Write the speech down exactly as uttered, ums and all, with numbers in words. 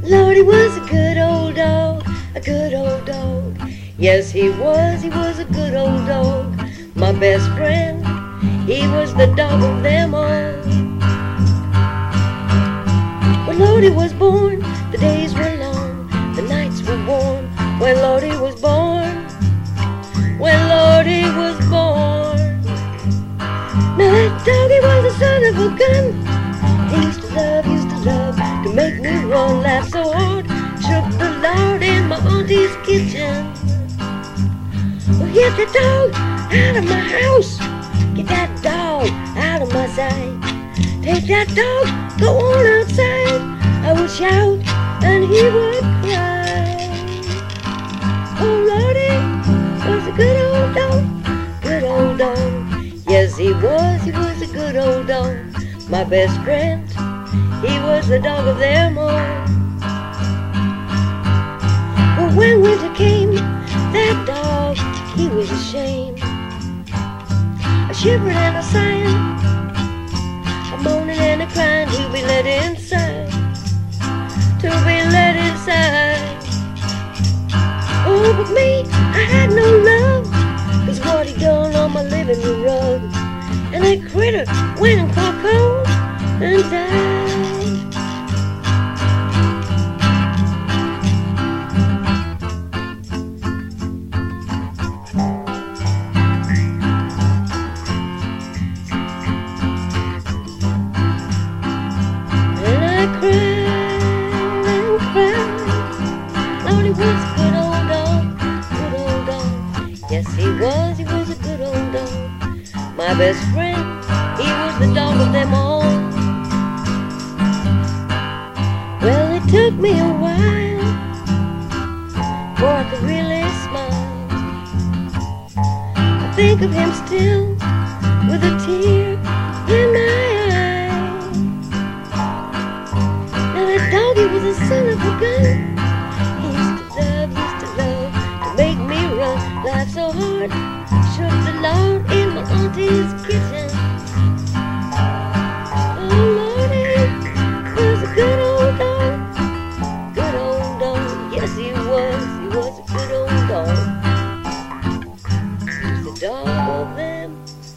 Lord, he was a good old dog, a good old dog. Yes, he was, he was a good old dog. My best friend, he was the dog of them all. When Lordy was born, the days were long, the nights were warm. When Lordy was born, when Lordy was born. Now that doggy was a son of a gun. He used to love, used to love to make me run, laugh so hard, shook the Lord in my auntie's kitchen. Well, get that dog out of my house, get that dog out of my sight. Take that dog, go on outside. I would shout and he would cry. Oh Lordy was a good old dog, good old dog. Yes, he was, he was a good old dog. My best friend, he was the dog of them all. But when winter came, that dog, he was ashamed. A shivering and a sighing, a moaning and a crying to be let inside, to be let inside. Oh, but me, I had no love, 'cause what he done on my living room rug. And that critter went and caught cold and died. And I cried and cried. Lord, he was a good old dog, good old dog. Yes, he was, he was a good old dog. My best friend, he was the dog of them all. Well, it took me a while for I could really smile. I think of him still with a tear in my eye. Now that doggy was a son of a gun. He used to love, used to love to make me run, laugh so hard, shook the Lord in my auntie's kitchen. Oh Lordy was a good old dog, good old dog. Yes, he was, he was a good old dog. He was the dog of them